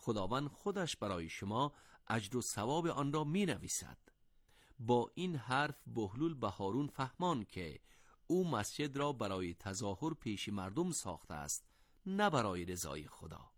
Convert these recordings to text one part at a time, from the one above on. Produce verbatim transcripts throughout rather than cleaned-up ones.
خداوند خودش برای شما اجر و ثواب آن را می نویسد. با این حرف بهلول به هارون فهمان که او مسجد را برای تظاهر پیش مردم ساخته است، نه برای رضای خدا.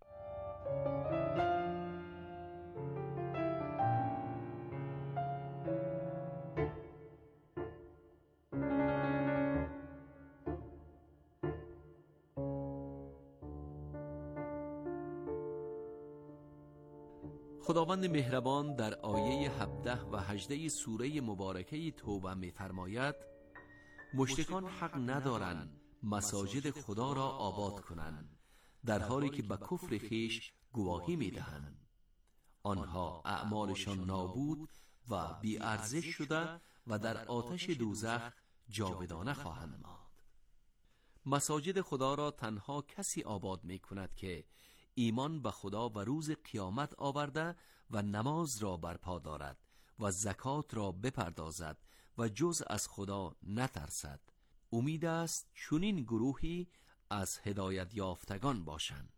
خداوند مهربان در آیه هفده و هجده سوره مبارکه توبه می‌فرماید: مشرکان حق ندارند مساجد خدا را آباد کنند در حالی که به کفر خویش گواهی می‌دهند. آنها اعمالشان نابود و بی ارزش شده و در آتش دوزخ جاودانه خواهند ماند. مساجد خدا را تنها کسی آباد می‌کند که ایمان به خدا و روز قیامت آورده و نماز را برپا دارد و زکات را بپردازد و جز از خدا نترسد. امید است چنین گروهی از هدایت یافتگان باشند.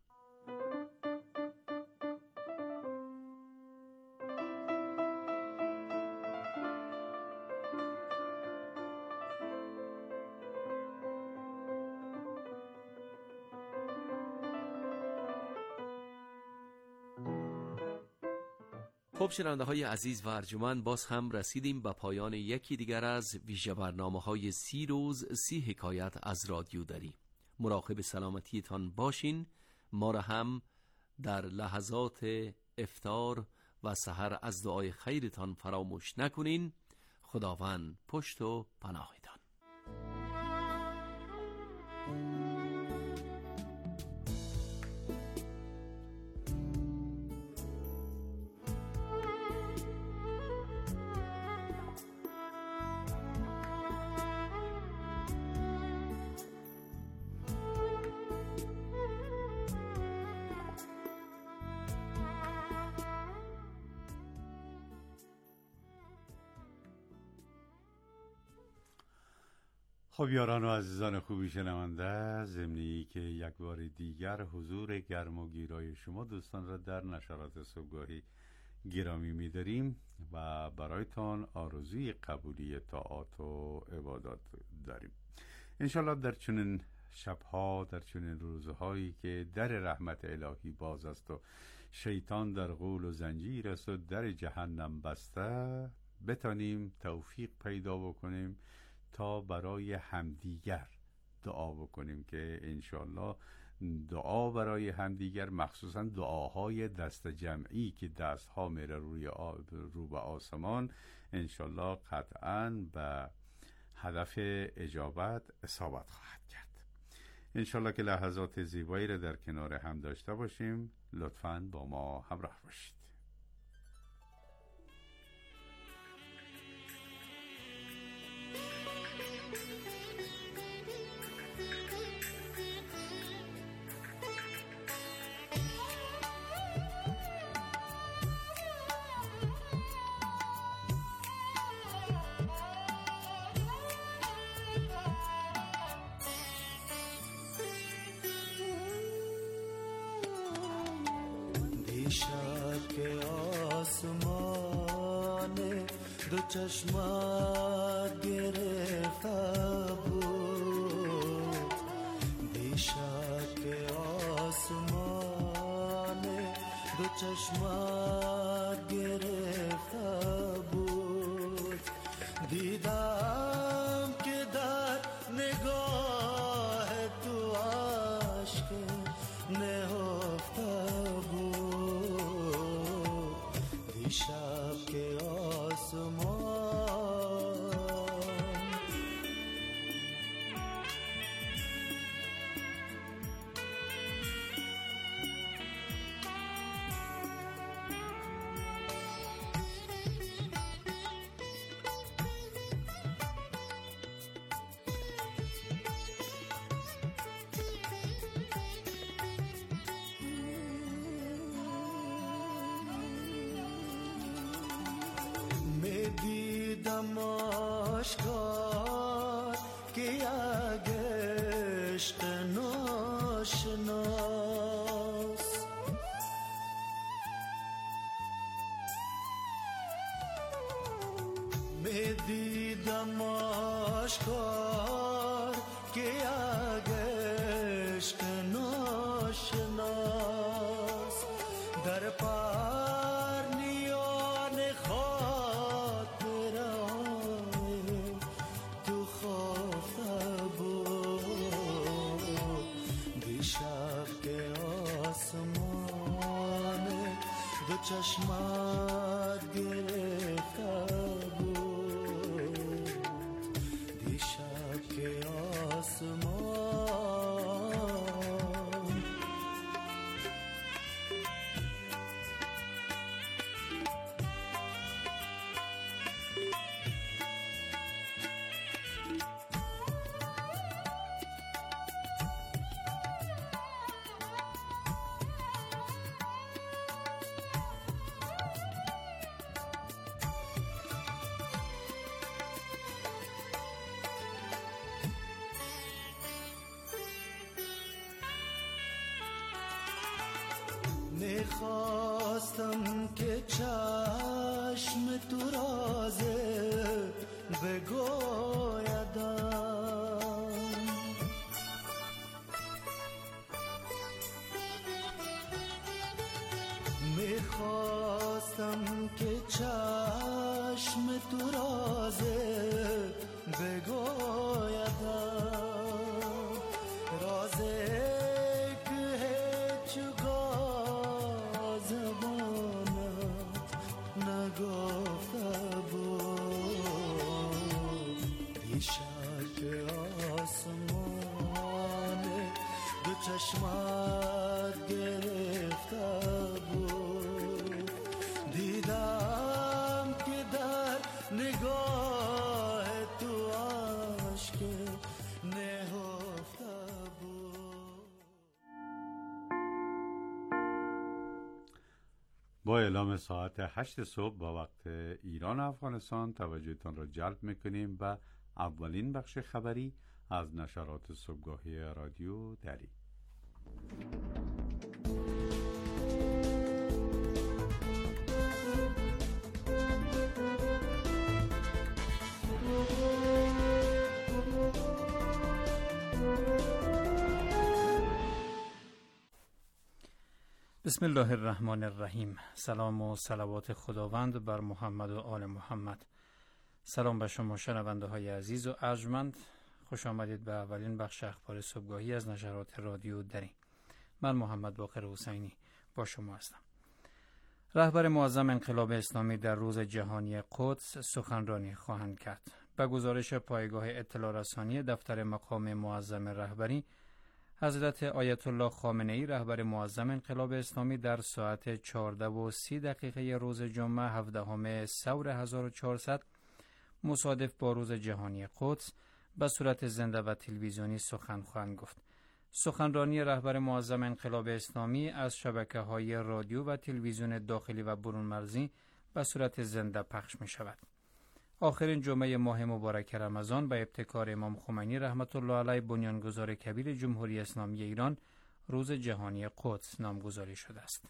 خب شنونده های عزیز و ارجمند، باز هم رسیدیم به پایان یکی دیگر از ویژه برنامه های سی روز سی حکایت از رادیو دری. مراقب سلامتیتان باشین. ما را هم در لحظات افطار و سحر از دعای خیرتان فراموش نکنین. خداوند پشت و پناهتان. خب یاران و عزیزان خوبی شنونده، ضمنی که یک بار دیگر حضور گرم و گیرای شما دوستان را در نشرات صبحگاهی گرامی می‌داریم و برایتان آرزوی قبولی طاعات و عبادات داریم. انشالله در چنین شبها، در چنین روزهایی که در رحمت الهی باز است و شیطان در غول و زنجیر است و در جهنم بسته، بتانیم توفیق پیدا بکنیم تا برای همدیگر دعا بکنیم که انشالله دعا برای همدیگر، مخصوصا دعاهای دست جمعی که دستها میره روی آ... رو به آسمان، انشالله قطعاً به هدف اجابت اصابت خواهد کرد. انشالله که لحظات زیبایی را در کنار هم داشته باشیم. لطفاً با ما همراه باشید. که آسمان دو چشمت گرفته بود، بیشک که آسمان دو چشمت گرفته بود. دیدم که در نگاه تو عشق نهفته بود، شب که آسمان دیدم آشکار که یک عشق ناشناس دیدم آشکار که یک عشق ناشناس در پرنیان خاطران تو خفته بود دیشب که آسمان دو چشمت گرفته بود دیشب که آسمان میخواستم که چشم تو رازه بگویدم میخواستم که چشم تو رازه بگویدم رازه چشمت گرفته بود دیدم که در نگاه تو عشق نهفته بود. با اعلام ساعت هشت صبح با وقت ایران و افغانستان توجهتان را جلب میکنیم و اولین بخش خبری از نشرات صبحگاهی رادیو دری. بسم الله الرحمن الرحیم. سلام و صلوات خداوند بر محمد و آل محمد. سلام به شما شنونده های عزیز و ارجمند. خوش آمدید به اولین بخش اخبار صبحگاهی از نشرات رادیو دری. من محمد باقر حسینی با شما هستم. رهبر معظم انقلاب اسلامی در روز جهانی قدس سخنرانی خواهند کرد. به گزارش پایگاه اطلاع رسانی دفتر مقام معظم رهبری، حضرت آیت الله خامنه‌ای رهبر معظم انقلاب اسلامی در ساعت چهارده و سی دقیقه روز جمعه هفدهم ثور هزار و چهارصد مصادف با روز جهانی قدس به صورت زنده و تلویزیونی سخن خواهند گفت. سخنرانی رهبر معظم انقلاب اسلامی از شبکه‌های رادیو و تلویزیون داخلی و برون مرزی به صورت زنده پخش می شود. آخرین جمعه ماه مبارک رمضان به ابتکار امام خمینی رحمت الله علیه بنیانگذار کبیر جمهوری اسلامی ایران روز جهانی قدس نامگذاری شده است.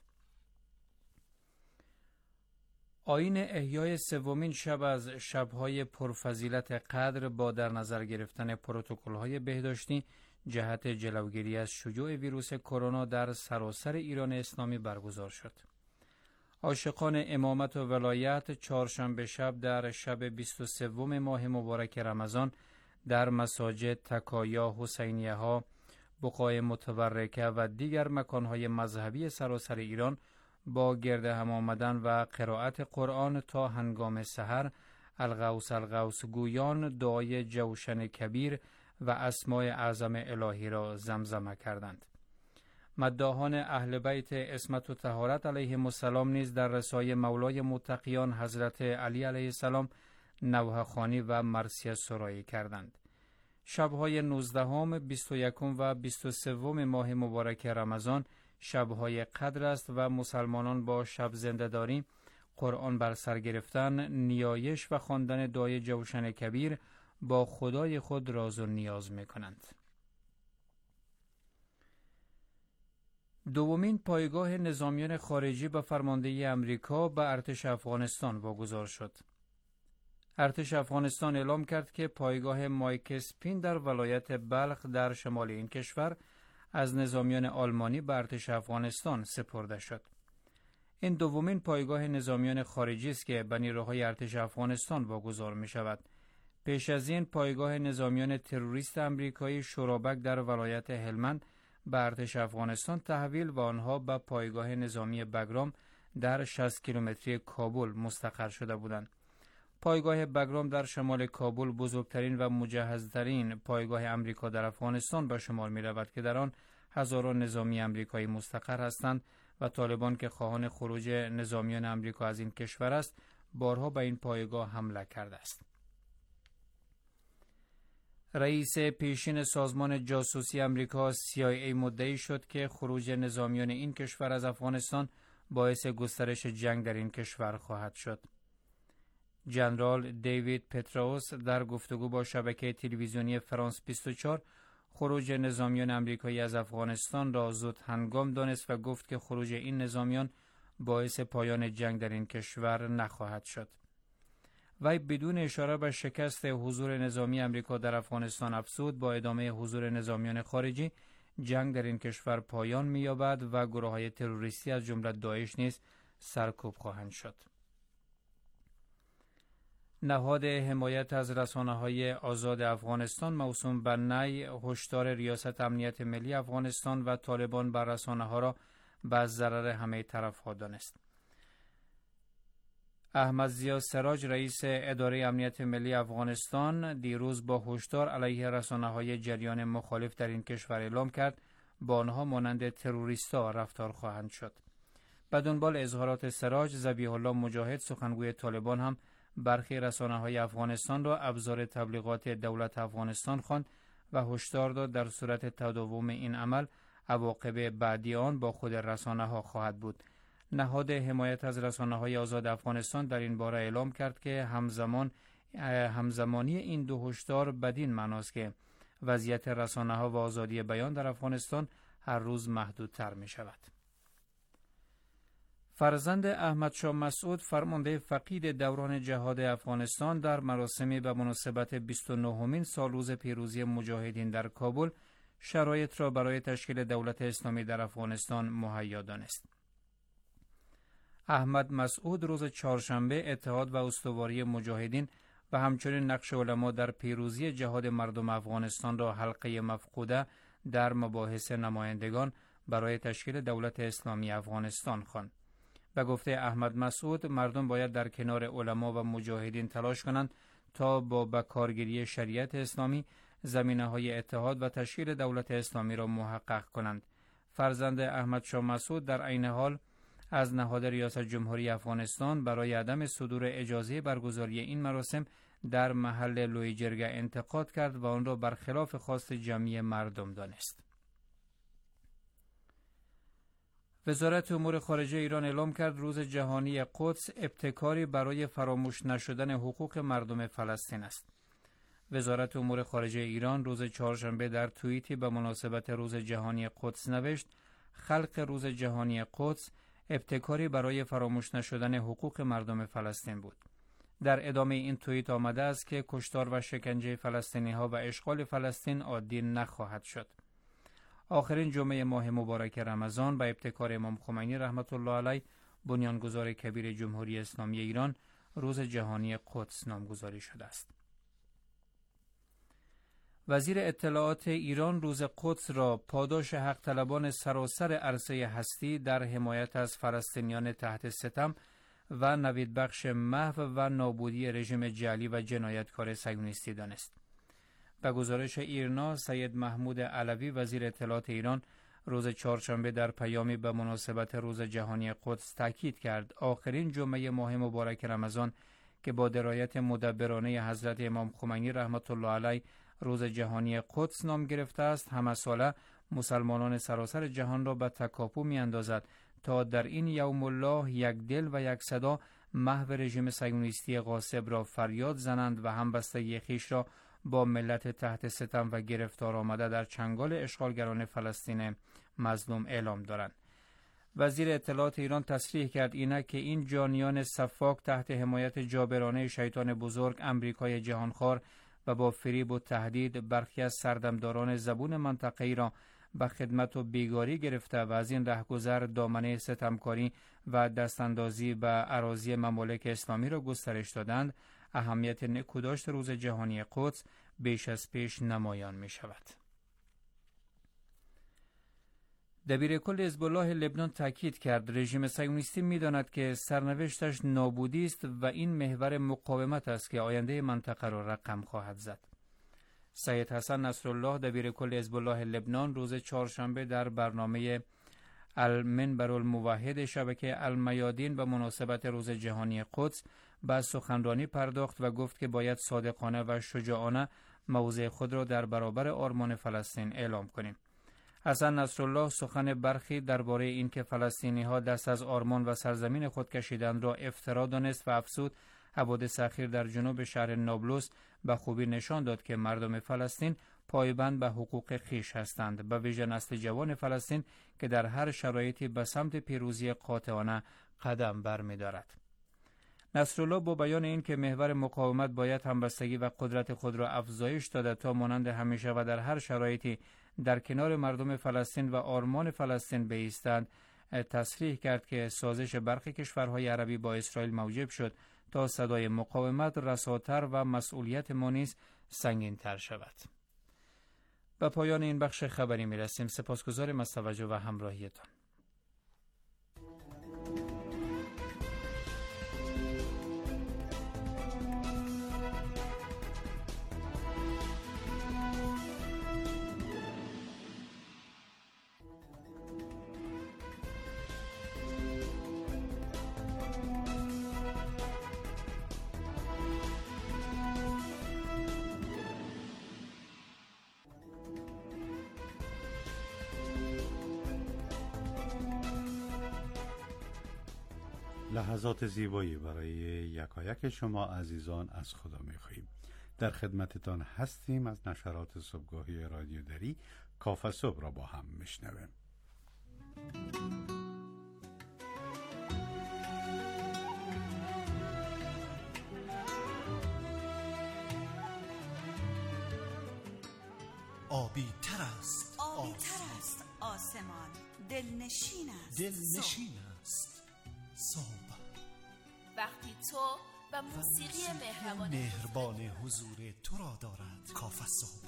آیین احیای سومین شب از شب‌های پرفضیلت قدر با در نظر گرفتن پروتکل‌های بهداشتی جهت جلوگیری از شیوع ویروس کرونا در سراسر ایران اسلامی برگزار شد. عاشقان امامت و ولایت چهارشنبه شب در شب بیست و سوم ماه مبارک رمضان در مساجد، تکایا، حسینیه ها، بقاع متبرکه و دیگر مکانهای مذهبی سراسر ایران با گرد هم آمدن و قرائت قرآن تا هنگام سحر الغوث الغوث گویان دعای جوشن کبیر و اسماء اعظم الهی را زمزمه کردند. مداحان اهل بیت عصمت و طهارت علیهم السلام نیز در رسای مولای متقیان حضرت علی علیه السلام نوحه خوانی و مرثیه سرایی کردند. شبهای نوزدهم، بیست و یکم و بیست و سوم ماه مبارک رمضان شبهای قدر است و مسلمانان با شب زنده‌داری، قرآن بر سر گرفتن، نیایش و خواندن دعای جوشن کبیر با خدای خود راز و نیاز می‌کنند. دومین پایگاه نظامیان خارجی به فرماندهی امریکا به ارتش افغانستان واگذار شد. ارتش افغانستان اعلام کرد که پایگاه مایکسپین در ولایت بلخ در شمال این کشور از نظامیان آلمانی به ارتش افغانستان سپرده شد. این دومین پایگاه نظامیان خارجی است که به نیروهای ارتش افغانستان واگذار می شود. پیش از این پایگاه نظامیان تروریست آمریکایی شورابک در ولایت هلمند به ارتش افغانستان تحویل و آنها به پایگاه نظامی بگرام در شصت کیلومتری کابل مستقر شده بودند. پایگاه بگرام در شمال کابل بزرگترین و مجهزترین پایگاه آمریکا در افغانستان به شمار می رود که در آن هزاران نظامی آمریکایی مستقر هستند و طالبان که خواهان خروج نظامیان آمریکا از این کشور است بارها به این پایگاه حمله کرده است. رئیس پیشین سازمان جاسوسی آمریکا سی آی ای مدعی شد که خروج نظامیان این کشور از افغانستان باعث گسترش جنگ در این کشور خواهد شد. جنرال دیوید پتراوس در گفتگو با شبکه تلویزیونی فرانس بیست و چهار خروج نظامیان آمریکایی از افغانستان را زود هنگام دانست و گفت که خروج این نظامیان باعث پایان جنگ در این کشور نخواهد شد. وی بدون اشاره به شکست حضور نظامی آمریکا در افغانستان افزود با ادامه حضور نظامیان خارجی جنگ در این کشور پایان می‌یابد و گروه‌های تروریستی از جمله داعش نیز سرکوب خواهند شد. نهاد حمایت از رسانه‌های آزاد افغانستان موسوم به نی هشدار ریاست امنیت ملی افغانستان و طالبان بر رسانه‌ها را به ضرر همه طرف‌ها دانست. احمد ضیا سراج رئیس اداره امنیت ملی افغانستان دیروز با هشدار علیه رسانه‌های جریان مخالف در این کشور اعلام کرد با آنها مانند تروریست‌ها رفتار خواهند شد. به دنبال اظهارات سراج، ذبیح الله مجاهد سخنگوی طالبان هم برخی رسانه‌های افغانستان را ابزار تبلیغات دولت افغانستان خواند و هشدار داد در صورت تداوم این عمل عواقب بعدی آن با خود رسانه‌ها خواهد بود. نهاد حمایت از رسانه‌های آزاد افغانستان در این باره اعلام کرد که همزمان همزمانی این دو هشدار بدین معناست که وضعیت رسانه‌ها و آزادی بیان در افغانستان هر روز محدودتر می شود. فرزند احمد شاه مسعود فرمانده فقید دوران جهاد افغانستان در مراسمی به مناسبت بیست و نهمین سالروز پیروزی مجاهدین در کابل شرایط را برای تشکیل دولت اسلامی در افغانستان مهیا دانست. احمد مسعود روز چهارشنبه اتحاد و استواری مجاهدین و همچنین نقش علما در پیروزی جهاد مردم افغانستان را حلقه مفقوده در مباحث نمایندگان برای تشکیل دولت اسلامی افغانستان خواند. به گفته احمد مسعود مردم باید در کنار علما و مجاهدین تلاش کنند تا با بکارگیری شریعت اسلامی زمینه‌های اتحاد و تشکیل دولت اسلامی را محقق کنند. فرزند احمد شاه مسعود در عین حال از نهاد ریاست جمهوری افغانستان برای عدم صدور اجازه برگزاری این مراسم در محل لوی جرگه انتقاد کرد و آن را برخلاف خواست جمعی مردم دانست. وزارت امور خارجه ایران اعلام کرد روز جهانی قدس ابتکاری برای فراموش نشدن حقوق مردم فلسطین است. وزارت امور خارجه ایران روز چهارشنبه در توییتی به مناسبت روز جهانی قدس نوشت: خلق روز جهانی قدس ابتکاری برای فراموش نشدن حقوق مردم فلسطین بود. در ادامه این توییت آمده است که کشتار و شکنجه فلسطینی ها و اشغال فلسطین عادی نخواهد شد. آخرین جمعه ماه مبارک رمضان به ابتکار امام خمینی رحمت الله علیه بنیانگذار کبیر جمهوری اسلامی ایران روز جهانی قدس نامگذاری شده است. وزیر اطلاعات ایران روز قدس را پاداش حق طلبان سراسر عرصه هستی در حمایت از فلسطینیان تحت ستم و نویدبخش محو و نابودی رژیم جعلی و جنایتکار صهیونیستی دانست. به گزارش ایرنا، سید محمود علوی وزیر اطلاعات ایران روز چهارشنبه در پیامی به مناسبت روز جهانی قدس تاکید کرد آخرین جمعه ماه مبارک رمضان که با درایت مدبرانه حضرت امام خمینی رحمت الله علیه روز جهانی قدس نام گرفته است، همه ساله مسلمانان سراسر جهان را به تکاپو می اندازد تا در این یوم الله یک دل و یک صدا محو رژیم صهیونیستی غاصب را فریاد زنند و همبستگی خویش را با ملت تحت ستم و گرفتار آمده در چنگال اشغالگران فلسطین مظلوم اعلام دارند. وزیر اطلاعات ایران تصریح کرد اینک که این جانیان سفاک تحت حمایت جابرانه شیطان بزرگ امریکای جهانخوار و با فریب و تهدید برخی از سردمداران زبون منطقه‌ای را به خدمت و بیگاری گرفته و از این رهگذر دامنه ستمکاری و دستاندازی به اراضی ممالک اسلامی را گسترش دادند، اهمیت نکوداشت روز جهانی قدس بیش از پیش نمایان می شود. دبیرکل حزب الله لبنان تاکید کرد رژیم صهیونیستی می‌داند که سرنوشتش نابودی است و این محور مقاومت است که آینده منطقه را رقم خواهد زد. سید حسن نصرالله دبیرکل حزب الله لبنان روز چهارشنبه در برنامه المنبر الموحد شبکه المیادین به مناسبت روز جهانی قدس به سخنرانی پرداخت و گفت که باید صادقانه و شجاعانه موضع خود را در برابر آرمان فلسطین اعلام کنیم. حسن نصرالله سخن برخی درباره اینکه فلسطینی‌ها دست از آرمان و سرزمین خود کشیدند را افترا دانست و افزود حوادث اخیر در جنوب شهر نابلس به خوبی نشان داد که مردم فلسطین پایبند به حقوق خویش هستند، به ویژه نسل جوان فلسطین که در هر شرایطی به سمت پیروزی قاطعانه قدم برمی‌دارد. نصرالله با بیان این که محور مقاومت باید همبستگی و قدرت خود را افزایش داده تا مانند همیشه و در هر شرایطی در کنار مردم فلسطین و آرمان فلسطین بایستند، تصریح کرد که سازش برخی کشورهای عربی با اسرائیل موجب شد تا صدای مقاومت رساتر و مسئولیت ما نیز سنگین‌تر شود. به پایان این بخش خبری می‌رسیم. سپاسگزاریم از توجه و همراهیتان. لحظات زیبایی برای یکایک شما عزیزان از خدا می‌خواهیم. در خدمتتان هستیم. از نشرات صبحگاهی رادیو دری کافه صبح را با هم میشنویم. آبی تر است آبی تر است آسمان، دلنشین است دلنشین است صبح. وقتی تو و موسیقی مهربان مهربان حضور تو را دارد کافه صبح.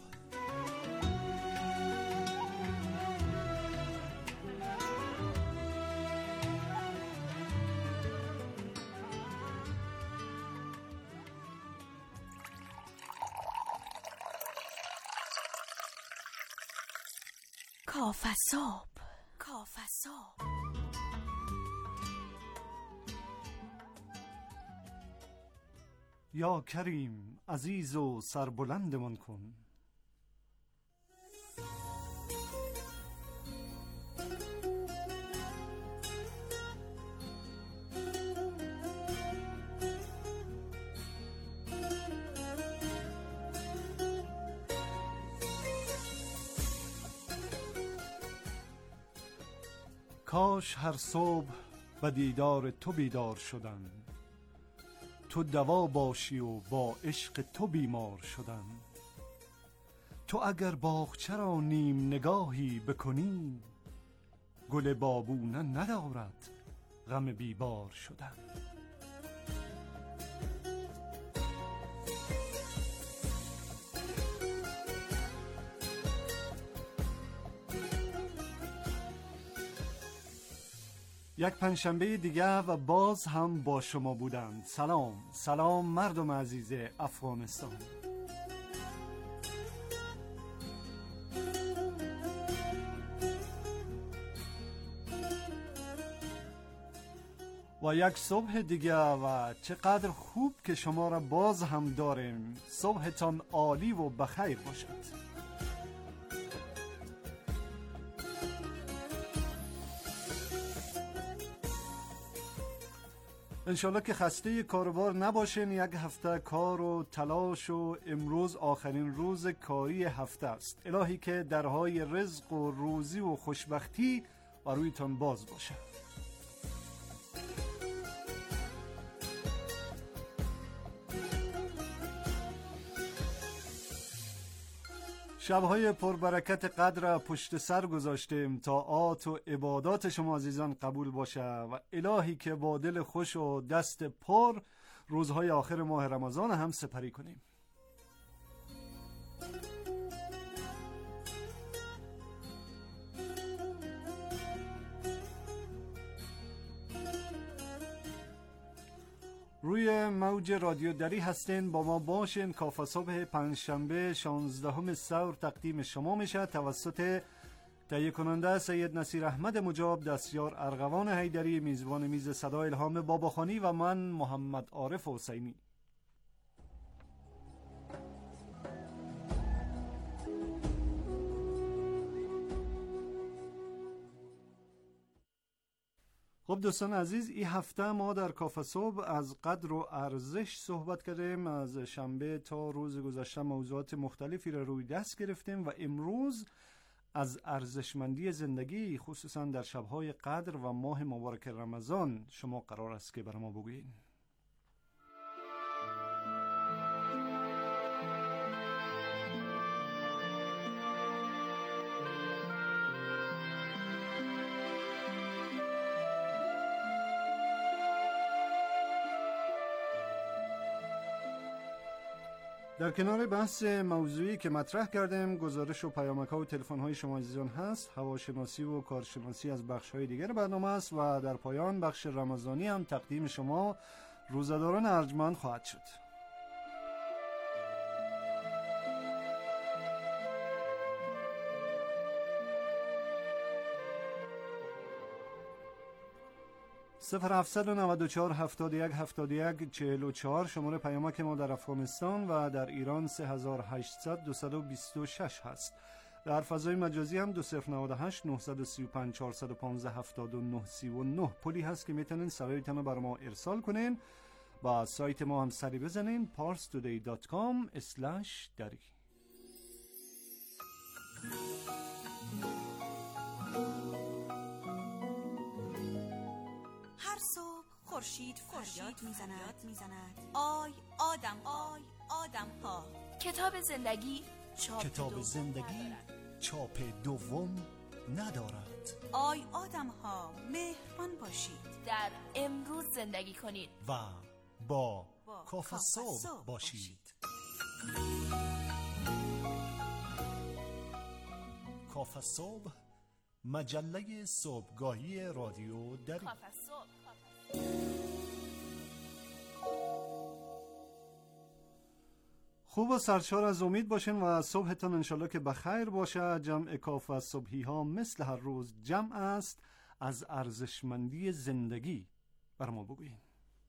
کافه صبح، کافه صبح. یا کریم عزیز و سربلندمان کن. کاش هر صبح به دیدار تو بیدار شدم، تو دوا باشی و با عشق تو بیمار شدم. تو اگر باغچه را نیم نگاهی بکنی، گل بابونه ندارد غم بیبار شدم. یک پنجشنبه دیگه و باز هم با شما بودند. سلام سلام مردم عزیز افغانستان. و یک صبح دیگه و چقدر خوب که شما را باز هم داریم. صبحتان عالی و بخیر باشد. انشالله که خسته کاروبار نباشین. یک هفته کار و تلاش و امروز آخرین روز کاری هفته است. الهی که درهای رزق و روزی و خوشبختی بر رویتان باز باشه. شب‌های پربرکت قدر پشت سر گذاشتیم. طاعات و عبادات شما عزیزان قبول باشه و الهی که با دل خوش و دست پر روزهای آخر ماه رمضان هم سپری کنیم. روی موج رادیو دری هستین، با ما باشین. کافه صبح پنجشنبه شانزدهم سور تقدیم شما میشه توسط تهیه کننده سید نصیر احمد مجاب، دستیار ارغوان حیدری، میزبان میز صدا الهام باباخانی و من محمد عارف حسینی. خب دوستان عزیز، این هفته ما در کافه صبح از قدر و ارزش صحبت کردیم. از شنبه تا روز گذشته موضوعات مختلفی را روی دست گرفتیم و امروز از ارزشمندی زندگی خصوصا در شبهای قدر و ماه مبارک رمضان شما قرار است که برای ما بگویید. در کنار بحث موضوعی که مطرح کردیم، گزارش و پیامک‌ها و تلفن‌های شما عزیزان هست. هواشناسی و کارشناسی از بخش‌های دیگر برنامه است و در پایان بخش رمضانی هم تقدیم شما روزه‌داران ارجمند خواهد شد. صفر هفتصد و نود و چهار هفتاد و یک هفتاد و یک چهل و چهار شماره پیامک ما در افغانستان و در ایران سه هزار و هشتصد دویست و بیست و شش هست. در فضای مجازی هم دو صفر نود و هشت نهصد و سی و پنج چهارصد و پانزده هفتاد و نه سی و نه پلی هست که میتونین سرایتان رو بر ما ارسال کنین. با سایت ما هم سری بزنین پارس تودی دات کام اسلش دری. هر صبح خورشید فریاد میزند میزند آی آدم آی آدم ها. کتاب زندگی چاپ کتاب دوم زندگی ندارد. چاپ دوم ندارد. آی آدم ها مهربان باشید، در امروز زندگی کنید و با, با کافه صبح باشید. کافه صبح، مجله صبحگاهی رادیو دری. کافه صبح. خوب و سرشار از امید باشین و صبحتان انشالله که بخیر باشه. جمع کافه صبحی ها مثل هر روز جمع است از ارزشمندی زندگی. بر ما بگوین.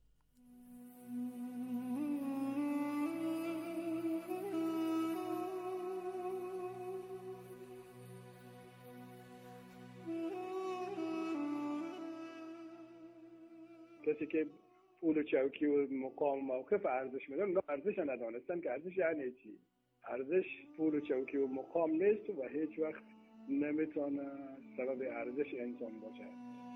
کسی که پول و چوکی و مقام و موقف ارزش میدن، اونا ارزش ندانستن که ارزش یعنی چی. ارزش پول و چوکی و مقام نیست و هیچ وقت نمیتونه سبب ارزش انسان باشه.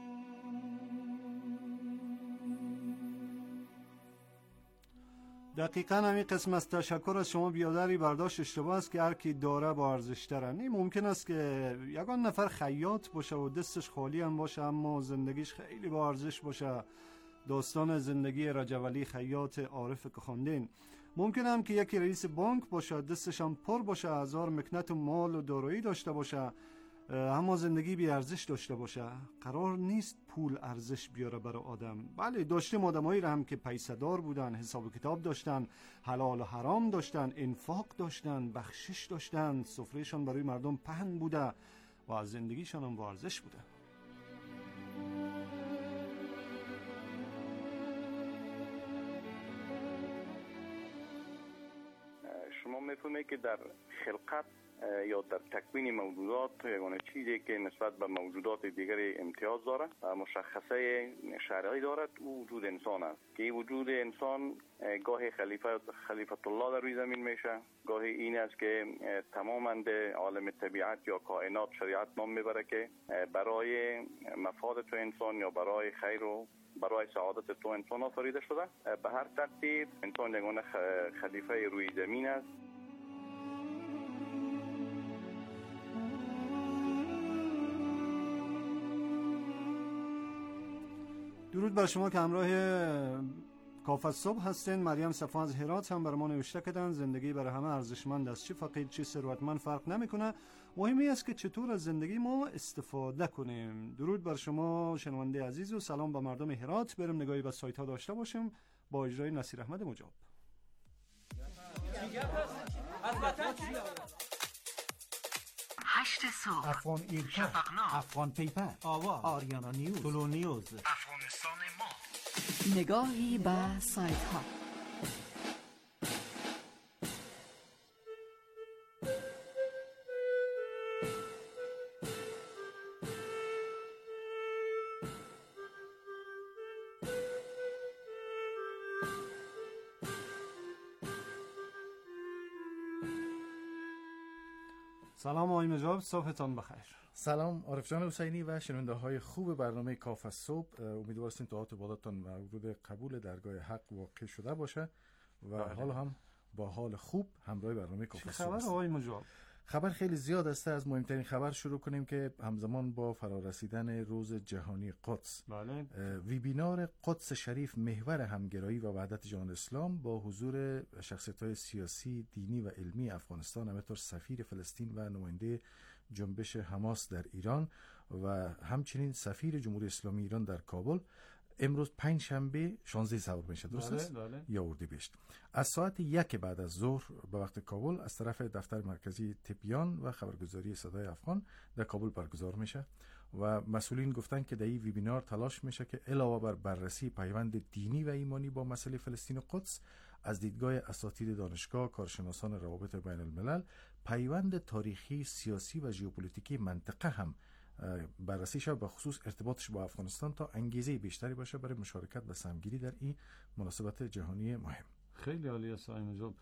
دقیقاً همین قسم از تشکر از شما بیادری برداشت اشتباه است که هر کی داره با ارزش ترن. این ممکن است که یگان نفر خیاط باشه و دستش خالی هم باشه اما زندگیش خیلی با ارزش باشه. داستان زندگی رجب علی خیاط عارف که خواندین. ممکن هم که یکی رئیس بانک باشه، دستش هم پر باشه، هزار مکنت و مال و دارایی داشته باشه اما زندگی بی ارزش داشته باشه. قرار نیست پول ارزش بیاره برای آدم. بله داشتیم آدمایی را هم که پیسه‌دار بودن، حساب کتاب داشتن، حلال و حرام داشتن، انفاق داشتن، بخشش داشتن، سفرهشان برای مردم پهن بوده و از زندگیشان هم با ارزش بوده. شما میفهمید که در خلقت یا در تکوین موجودات یگانه چیزی که نسبت به موجودات دیگر امتیاز داره و مشخصه شرعی دارد او وجود انسان است که وجود انسان گاهی خلیفه خلیفت الله در روی زمین میشه، گاهی این است که تماما عالم طبیعت یا کائنات شریعت نام میبره که برای مفاد تو انسان یا برای خیر و برای سعادت تو انسان آفریده شده. به هر ترتیب انسان یگانه خلیفه روی زمین است. درود بر شما که همراه کافه صبح هستین. مریم صفا از هرات هم بر ما نوشته کردن زندگی برای همه ارزشمند است، چه فقیر چه ثروتمند فرق نمیکنه، مهمی است که چطور از زندگی ما استفاده کنیم. درود بر شما شنونده عزیز و سلام به مردم هرات. بریم نگاهی به سایت ها داشته باشیم با اجرای نصیر احمد مجاب. هشت صبح، افغان ایرکا، افغان پیپر، آوا، آریانا نیوز، طلو نیوز، افغانستان ما. نگاهی به سایت ها. سلام آقای مجاب، صبحتان بخیر. سلام عارف جان حسینی و شنونده های خوب برنامه کافه صبح. امیدوار هستیم دعات و عباداتتان مورد قبول درگاه حق واقع شده باشه و بله. حال هم با حال خوب همراه برنامه کافه صبح. خبر آقای مجاب؟ خبر خیلی زیاد است. از مهمترین خبر شروع کنیم که همزمان با فرارسیدن روز جهانی قدس، بله. ویبینار قدس شریف محور همگرایی و وحدت جهان اسلام با حضور شخصیت‌های سیاسی، دینی و علمی افغانستان، همینطور سفیر فلسطین و نماینده جنبش حماس در ایران و همچنین سفیر جمهوری اسلامی ایران در کابل، امروز پنج شنبه شانزده سوار میشه، درست است؟ بله بله. یا اردیبهشت از ساعت یک بعد از ظهر به وقت کابل از طرف دفتر مرکزی تپیان و خبرگزاری صدای افغان در کابل برگزار میشه و مسئولین گفتن که در این ویبینار تلاش میشه که علاوه بر بررسی پیوند دینی و ایمانی با مسئله فلسطین و قدس، از دیدگاه اساتید دانشگاه، کارشناسان روابط بین الملل، پیوند تاریخی، سیاسی و ژئوپلیتیکی منطقه هم بررسی شد، به خصوص ارتباطش با افغانستان تا انگیزه بیشتری باشه برای مشارکت و سهمگیری در این مناسبت جهانی مهم. خیلی عالی است آقای مجاب.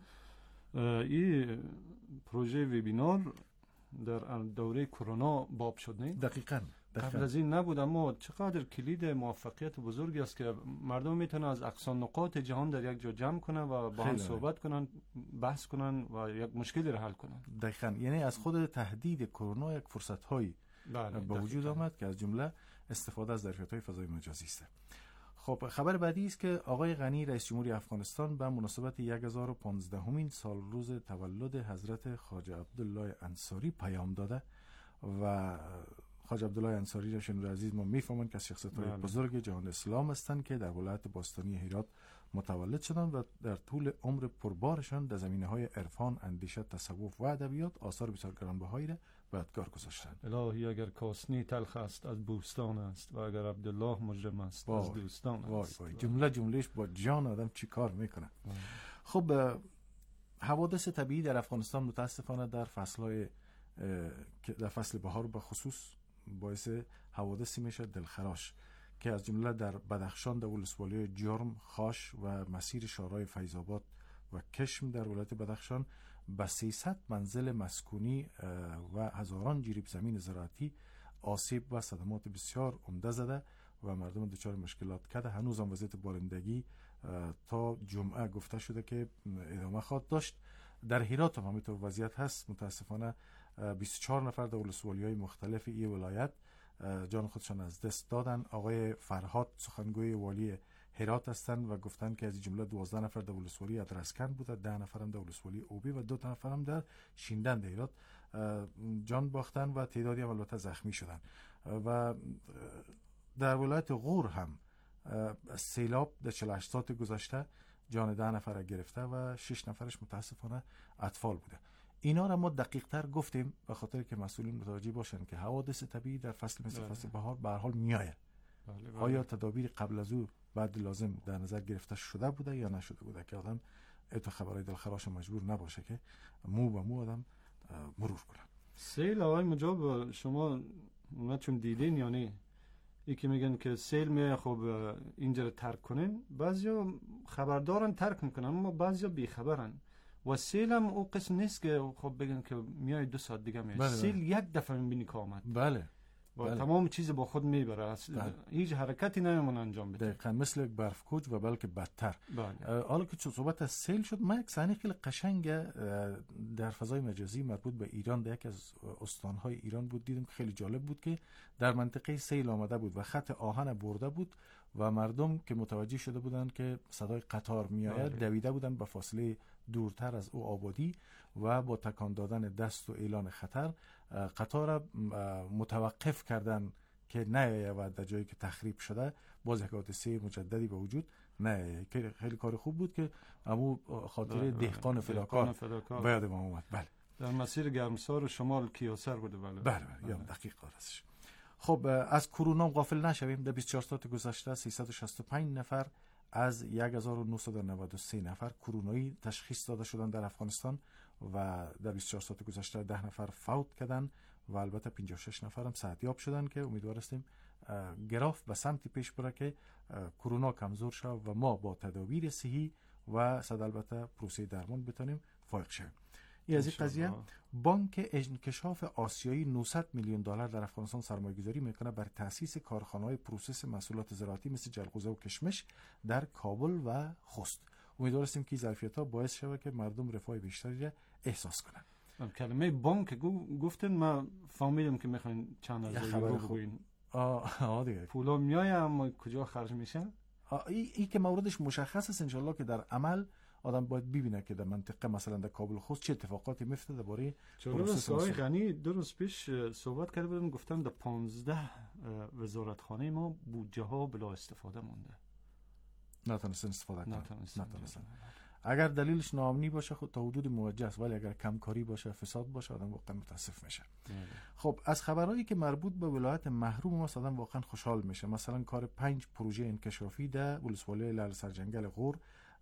این پروژه ویبینار در دوره کرونا باب شد، نه؟ دقیقاً. قبل از این نبود، اما چقدر کلید موفقیت بزرگی است که مردم میتونن از اقصا نقاط جهان در یک جا جمع کنن و با هم صحبت کنن، بحث کنن و یک مشکلی را حل کنن. دقیقاً. یعنی از خود تهدید کرونا یک فرصت های بله با وجود آمد که از جمله استفاده از ظرفیت‌های فضای مجازی است. خب خبر بعدی است که آقای غنی رئیس جمهوری افغانستان به مناسبت هزار و پانزدهمین سال روز تولد حضرت خواجه عبدالله انصاری پیام داده و خواجه عبدالله انصاری را شنونده عزیز ما میفهمند که از شخصیت‌های بزرگ جهان اسلام هستند که در ولایت باستانی هرات متولد شدند و در طول عمر پربارشان در زمینه‌های عرفان، اندیشه، تصوف و ادبیات آثار بسیار گرانبهایی را به یادگار گذاشتند. الهی اگر کاسنی تلخ است از بوستان است و اگر عبدالله مجرم است از دوستان وای است. وای جمله جملهش با جان آدم چی کار میکنه. خب حوادث طبیعی در افغانستان متاسفانه در فصل‌های در فصل بهار به خصوص باعث حوادثی میشه دلخراش که از جمله در بدخشان در ولسوالی جرم، خاش و مسیر شارای فیض‌آباد و کشم در ولایت بدخشان به سیصد منزل مسکونی و هزاران جریب زمین زراعتی آسیب و صدمات بسیار عمده زده و مردم دچار مشکلات کرده. هنوز هم وضعیت بارندگی تا جمعه گفته شده که ادامه خواهد داشت. در هرات هم همینطور وضعیت هست. متاسفانه بیست و چهار نفر در ولسوالی‌های مختلف این ولایت جان خودشان از دست دادن. آقای فرهاد سخنگوی والی هرات هستند و گفتند که از جمله دوازده نفر در ولسوالی ادرسکن بوده، ده نفر هم در ولسوالی اوبی و دو نفر هم در شیندن در هرات جان باختن و تعدادی هم البته زخمی شدن. و در ولایت غور هم سیلاب در چهل و هشت ساعت گذشته جان ده نفر گرفته و شش نفرش متاسفانه اطفال بوده. اینا را ما دقیق تر گفتیم به خاطر که مسئولین متوجه باشن که حوادث طبیعی در فصل مثل فصل بهار به هر حال میآید. بله بله. آیا تدابیر قبل از او بعد لازم در نظر گرفته شده بوده یا نشده بوده که آدم اتو خبرهای دلخراش مجبور نباشه که مو به مو آدم مرور کنه. سیل آقای مجاب شما نه چون دیدین یا نه؟ یکی میگن که سیل می خب اینجا رو ترک کنین، بعضیا خبردارن ترک میکنن اما بعضیا بیخبرن و سیل هم او قسم نیست که خب بگن که میای دو ساعت دیگه میای. بله سیل بله. یک دفعه میبینی که آمد. بله و بله. تمام چیز با خود میبره، بله. هیچ حرکتی نمیمونه انجام بده. دقیقاً مثل یک برف کوچ و بلکه بدتر. بله. حالا که چون صحبت از سیل شد، من یک صحنه خیلی قشنگ در فضای مجازی مربوط به ایران در یک از استانهای ایران بود دیدم که خیلی جالب بود که در منطقه سیل آمده بود و خط آهن برده بود و مردم که متوجه شده بودند که صدای قطار میآید دویده بودند به فاصله دورتر از او آبادی و با تکان دادن دست و اعلان خطر قطار متوقف کردن که نه و در جایی که تخریب شده باز یک حادثه مجددی به وجود نه. که خیلی کار خوب بود که امو خاطر دهقان فداکار به یاد ما اومد. بله در مسیر گرمسار و شمال کیاسر بوده. بله بله بله یادم دقیق قرارش. خب از کرونا غافل نشویم. در بیست و چهار ساعت گذشته سیصد و شصت و پنج نفر از هزار و نهصد و نود و سه نفر کرونایی تشخیص داده شدن در افغانستان و در بیست و چهار ساعت گذشته ده نفر فوت کردن و البته پنجاه و شش نفر هم صحتیاب شدن که امیدوار هستیم گراف به سمت پیش بره که کرونا کمزور شه و ما با تدابیر صحی و صد البته پروسه درمان بتونیم فائق شویم. این از این قضیه. بانک انکشاف آسیایی نهصد میلیون دلار در افغانستان سرمایه‌گذاری میکنه برای تأسیس کارخانه‌های پروسس محصولات زراعتی مثل جلغوزه و کشمش در کابل و خوست. امیدوار هستیم که ظرفیت‌ها باعث شود که مردم رفاه بیشتری را احساس کنند. کلمه بانک گفتن ما فهمیدم که میخواین چند از یورو بگوین. آه آه دیگه پولا میایه اما کجا خرج میشه؟ این ای که موردش مشخص است انشالله که در عمل آدم باید ببینه که در منطقه مثلا در کابل خوست چه اتفاقاتی میفته درباره پروسس. آقای غنی دو روز پیش صحبت کرده بودن گفتن در پانزده وزارتخانه ما بودجه ها بلا استفاده مونده. نتونستن استفاده کنن. نتونستن. نتونستن. اگر دلیلش ناامنی باشه خود تا حدود موجه است، ولی اگر کمکاری باشه فساد باشه آدم واقعا متاسف میشه. خب از خبرهایی که مربوط به ولایت محروم ما آدم واقعا خوشحال میشه. مثلا کار پنج پروژه انکشافی در ولسوالی لعل سرجنگل غور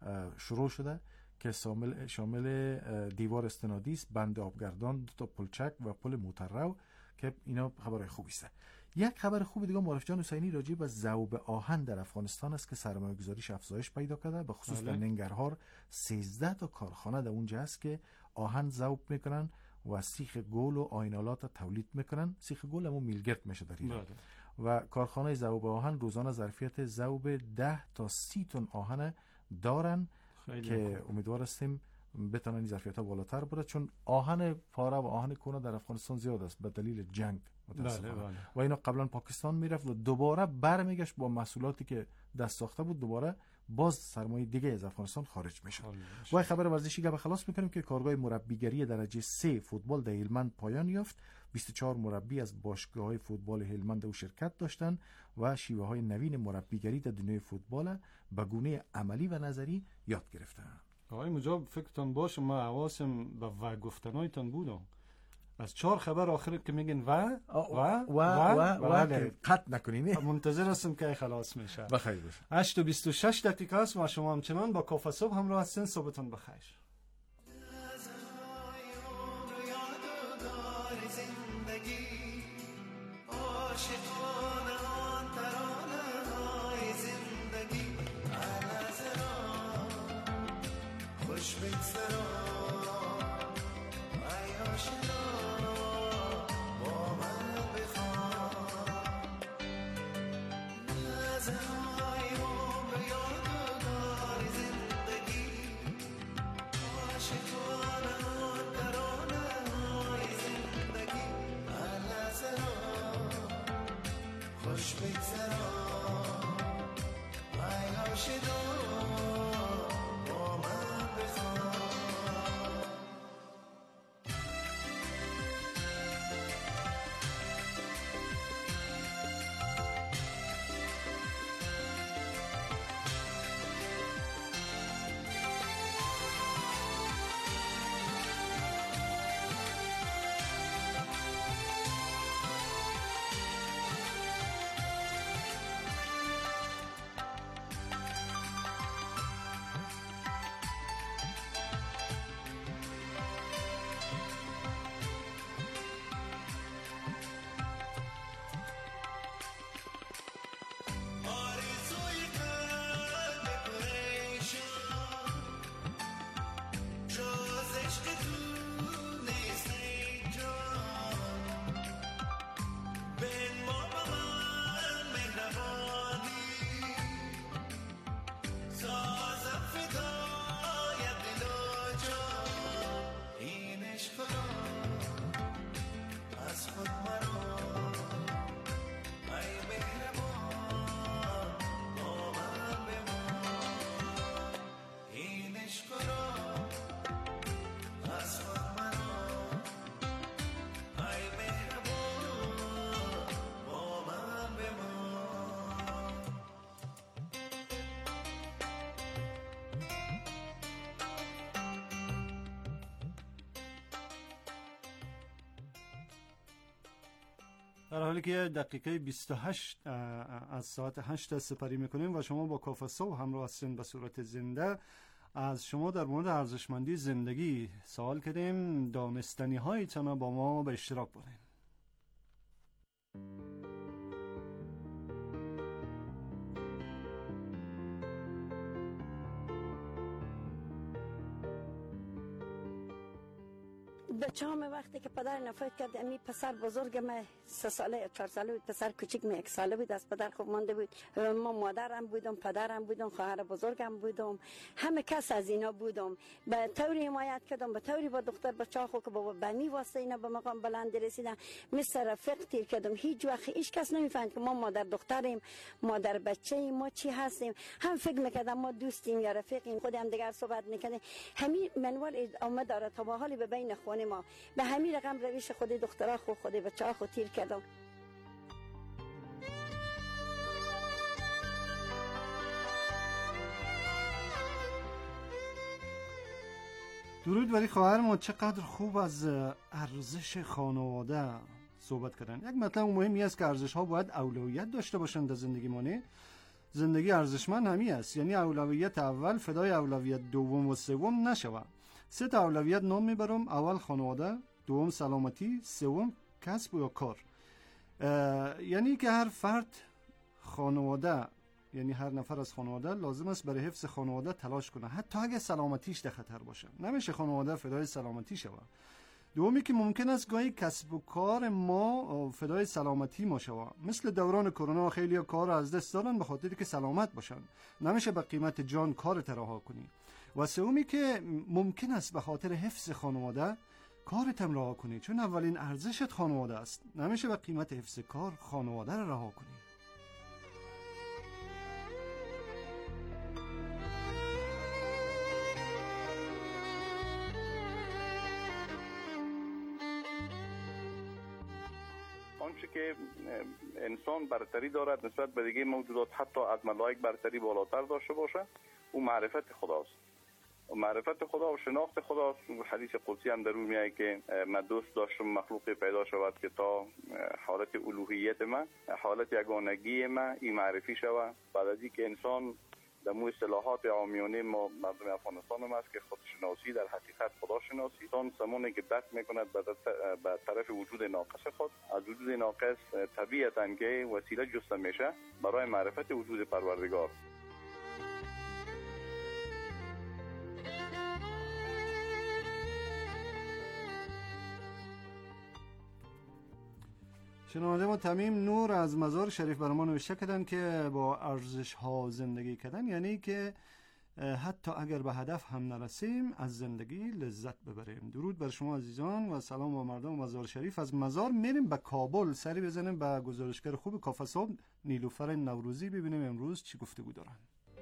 شروع شده که شامل شامل دیوار استنادی است، بند آبگردان، دو تا پلچک و پل موتررو که اینا خبرهای خوبی است. یک خبر خوب دیگه معرف جان حسینی راجع به ذوب آهن در افغانستان است که سرمایه‌گذاریش افزایش پیدا کرده، به خصوص در ننگرهار سیزده تا کارخانه در اونجا است که آهن ذوب میکنن و سیخ گل و آینالات تولید میکنن. سیخ گل هم میلگرد میشه در ایران و کارخانه ذوب آهن روزانه ظرفیت ذوب ده تا سی تن آهن دارن که امیدوار هستیم بتونن این ظرفیت‌ها بالاتر بره، چون آهن پاره و آهن کونه در افغانستان زیاد است به دلیل جنگ بله بله. و اینا قبلا پاکستان میرفت و دوباره برمیگشت با محصولاتی که دست ساخته بود، دوباره باز سرمایه دیگه از افغانستان خارج میشه. و خبر ورزشی گپ خلاص میکنیم که کارگاه مربیگری درجه سه فوتبال در هلمند پایان یافت. بیست و چهار مربی از باشگاه‌های فوتبال هلمند او شرکت داشتند و شیوه‌های نوین مربیگری در دنیای فوتبال به گونه عملی و نظری یاد گرفتند. آقای مجاب فکرتان باشه ما حواسم به و گفتنایتان بودم. از چهار خبر آخر که میگن و و و و و قطع نکنین. منتظر هستم که خلاص میشه. بخیر باشه. هشت و بیست و شش دقیقه است و شما همچنان با کافه صبح همراه هستین. صبحتون بخیر. در حالی که دقیقه بیست و هشت از ساعت هشت سپری میکنیم و شما با کافه صبح همراه هستین به صورت زنده. از شما در مورد ارزشمندی زندگی سوال کردیم، دانستنی هایتان با ما به اشتراک بودین. بچه هم وقتی که پدر نفوت کرد، امی پسر بزرگ من سه ساله چهار ساله بود، پسر کوچیک من یک ساله بود، از پدر خوب مانده بود. ما مادرم بودم، پدرم بودم، خواهر بزرگم بودم، همه کس از اینا بودم. به طوری حمایت کردم، به طوری با دختر بچه خو که بابا بمی واسه اینا به مقام بلند رسیدن، مثل رفیق تیر کردم. هیچ وقت هیچ کس نمیفهمید که ما مادر دختریم، مادر بچه‌ایم، ما چی هستیم. هم فکر میکردم ما دوستیم یا رفیقیم، خودم دیگر صحبت میکردیم. همین منوال آمد داره تا به حالی به بین خونه ما به همین رقم رویش خود دخترها خود خود بچه‌ها خود تیر کردم. درود برای خواهر ما، چقدر خوب از ارزش خانواده صحبت کردن. یک مطلب مهمی است که ارزش ها باید اولویت داشته باشند در زندگی مانه. زندگی ارزشمند همی است، یعنی اولویت اول فدای اولویت دوم و سوم نشود. سه تا اولویت نام میبرم: اول خانواده، دوم سلامتی، سوم کسب و کار. یعنی که هر فرد خانواده، یعنی هر نفر از خانواده لازم است برای حفظ خانواده تلاش کنه، حتی اگه سلامتیش در خطر باشه. نمیشه خانواده فدای سلامتی شود. دومی که ممکن است گاهی کسب و کار ما فدای سلامتی ما شود. مثل دوران کرونا خیلی کار از دست دادن به خاطر که سلامت باشن. نمیشه به قیمت جان کارت رها کنی. و سومی که ممکن است به خاطر حفظ خانواده کارت هم رها کنی، چون اولین ارزشت خانواده است. نمیشه به قیمت حفظ کار خانواده را رها کنی. آنچه که انسان برتری دارد نسبت به دیگه موجودات، حتی از ملائک برتری بالاتر داشته باشه، او معرفت خداست. معرفت خدا و شناخت خداست. حدیث قدسی هم در اون میگه که من دوست داشتم مخلوق پیدا شود که تا حالت الوهیت من، حالت یگانگی من این معرفی شود. بعد از اینکه انسان در مو اصطلاحات عامیانه ما مردم افغانستان هم است که خودشناسی در حقیقت خداشناسی، انسان زمانی که دست میکند به طرف وجود ناقص خود، از وجود ناقص طبیعتاً که وسیله جسته میشه برای معرفت وجود پروردگار. شنونده ما تمیم نور از مزار شریف برمان نوشته کردن که با ارزش ها زندگی کردن یعنی که حتی اگر به هدف هم نرسیم از زندگی لذت ببریم. درود بر شما عزیزان و سلام با مردم مزار شریف. از مزار میریم به کابل، سری بزنیم به گزارشگر خوب کافه صبح نیلوفر نوروزی، ببینیم امروز چی گفتگو دارن.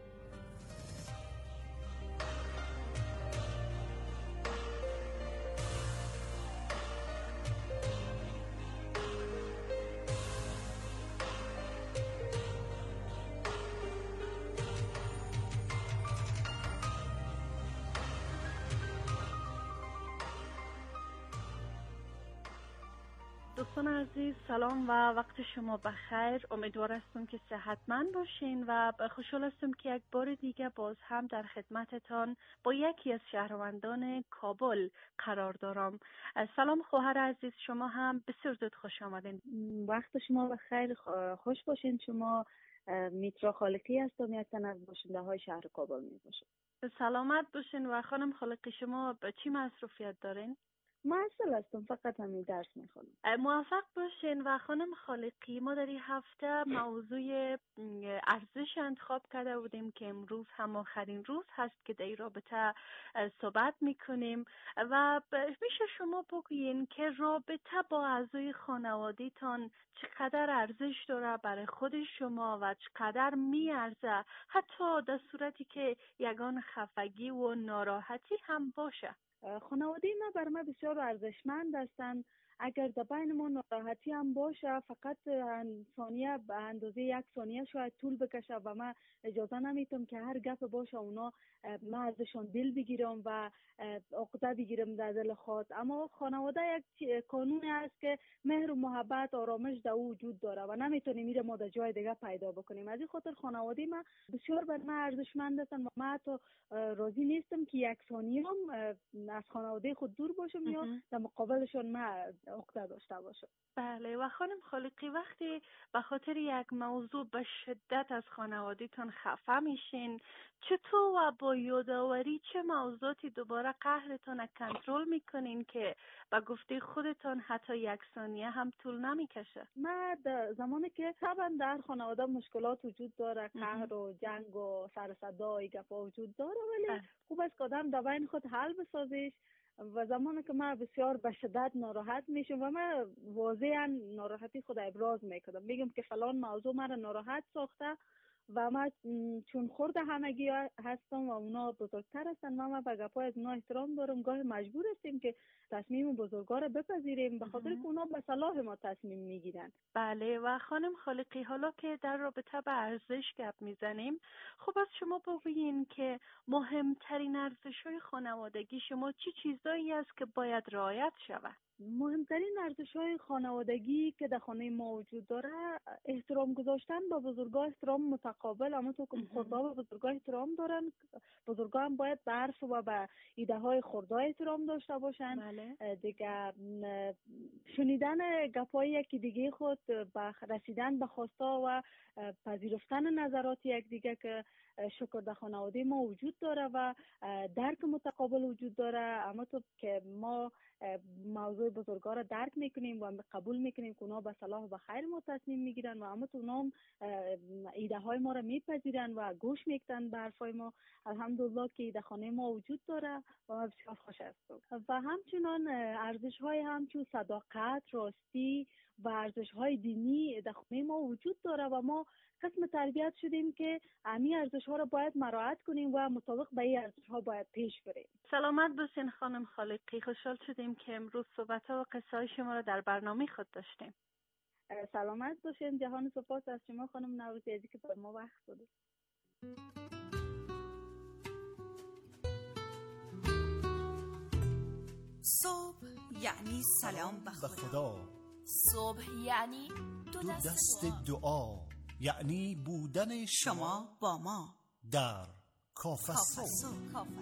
دوستان عزیز سلام و وقت شما بخیر. امیدوار هستم که صحتمند باشین و خوشحال هستم که یک بار دیگه باز هم در خدمتتان با یکی از شهروندان کابل قرار دارم. سلام خواهر عزیز، شما هم بسیار زود خوش آمدین. وقت شما بخیر، خوش باشین. شما میترا خالقی هستم، یکتن از باشنده های شهر کابل می باشم. سلامت باشین. و خانم خالقی شما به چی مصروفیت دارین؟ محصل هستم، فقط همین درس میخونم. موفق باشین. و خانم خالقی ما در این هفته موضوع ارزش انتخاب کرده بودیم که امروز هم آخرین روز هست که در این رابطه صحبت میکنیم و میشه شما بگوین که رابطه با اعضای خانواده‌تان چقدر ارزش داره برای خود شما و چقدر میارزه، حتی در صورتی که یگان خفگی و ناراحتی هم باشه؟ خانواده ما بر ما بسیار ارزشمند هستند. اگر در بین ما ناراحتی هم باشه فقط ثانیه به اندازه یک ثانیه شاید طول بکشه و من اجازه نمیتم که هر گپ باشه اونا من ازشون دل بگیرم و عقده بگیرم در دل خود. اما خانواده یک قانونی است که مهر و محبت آرامش در او وجود داره و نمیتونیم میره ما در جای دیگه پیدا بکنیم. از این خاطر خانواده من بسیار بر من ارزشمند هستن و من حتی راضی نیستم که یک ثانیه هم از خانواده خود دور باشم یا در مقابلشون من عقده داشته باشم. بله. و خانم خالقی وقتی به خاطر یک موضوع به شدت از خانواده‌تون خفه میشین، چطور و با یادآوری چه موضوعاتی دوباره قهرتون کنترل میکنین که به گفته خودتون حتی یک ثانیه هم طول نمیکشه؟ من زمانی که طبعا در خانواده مشکلات وجود داره، قهر و جنگ و سر صدا و گپا وجود داره، ولی خوب است که آدم در بین خود حل بسازیش. و زمانی که من بسیار به شدت ناراحت میشم و من واضحا ناراحتی خود ابراز میکنم، میگم که فلان موضوع مرا ناراحت ساخته و من چون خورده همگی هستم و اونا بزرگتر هستن و من به گپای از اونا احترام دارم، گاهی مجبور هستیم که تصمیم بزرگا رو بپذیریم به خاطر که اونا به صلاح ما تصمیم میگیرن. بله. و خانم خالقی حالا که در رابطه به ارزش گپ میزنیم، خب از شما بگویین که مهمترین ارزش‌های خانوادگی شما چی چیزایی است که باید رعایت شود؟ مهمترین ارزش‌های خانوادگی که در خانه ما وجود داره احترام گذاشتن به بزرگا، احترام متقابل. اما تو که خردها به بزرگا احترام دارن، بزرگا هم باید به عرف و به ایده های خردها احترام داشته باشن. بله. دیگه شنیدن گپای یکی دیگه خود، به رسیدن به خواستا و پذیرفتن نظرات یک دیگه که شکر در خانواده ما وجود داره و درک متقابل وجود داره. اما تو که ما موضوع بزرگا را درک میکنیم و قبول میکنیم که اونا به صلاح و خیر ما تصمیم میگیرن و اما تو اونا ایده های ما را میپذیرن و گوش میکنن به حرفای ما. الحمدلله که ایده خانه ما وجود داره و ما بسیار خوش هستم. و همچنان ارزش های همچون صداقت، راستی و ارزش های دینی در خانه ما وجود داره و ما قسم تربیت شدیم که امی ارزش ها را باید مراعات کنیم و مطابق به این ارزش ها باید پیش بریم. سلامت باشین خانم خالقی. خوشحال شدیم که امروز صحبت ها و قصه های شما را در برنامه خود داشتیم. سلامت باشین. جهان سپاس از شما خانم نوروزی عزیزی که بر ما وقت دادید. صبح یعنی سلام به خدا. صبح یعنی دو دست, دست دعا. یعنی بودن شما با ما در کافه صبح.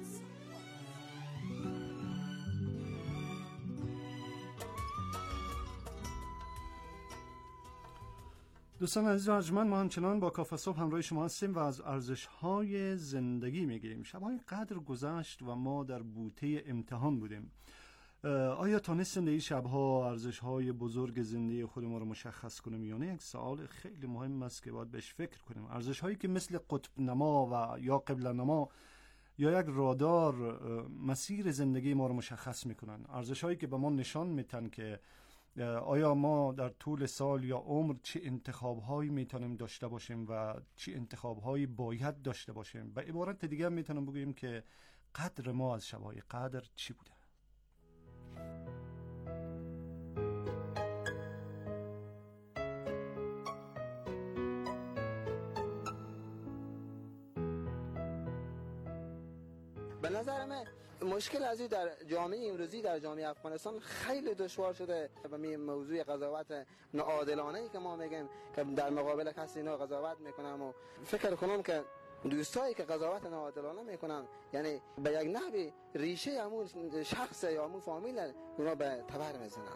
دوستان عزیز و ارجمند، ما همچنان با کافه صبح همراه شما هستیم و از ارزش‌های زندگی میگیم. شب‌های قدر گذشت و ما در بوته امتحان بودیم. آیا تانستیم در این شب‌ها ارزش‌های بزرگ زندگی خود ما رو مشخص کنیم یا نه؟ یک سوال خیلی مهم است که باید بهش فکر کنیم. ارزش‌هایی که مثل قطب نما و یا قبله نما یا یک رادار مسیر زندگی ما رو مشخص میکنن. ارزش‌هایی که به ما نشان میدن که آیا ما در طول سال یا عمر چه انتخاب‌هایی میتونیم داشته باشیم و چه انتخاب‌هایی باید داشته باشیم. به عبارت دیگه میتونم بگویم که قدر ما از شب‌های قدر چی بوده. به نظر من مشکل از این در جامعه امروزی، در جامعه افغانستان خیلی دشوار شده. و می موضوع قضاوت ناعادلانه‌ای که ما میگیم که در مقابل کسی اینا قضاوت میکنم و فکر کنم که دوستایی که قضاوت ناعادلانه میکنن یعنی به یک نحوی ریشه همون شخص یا همون فامیل اونا به تبر میزنن.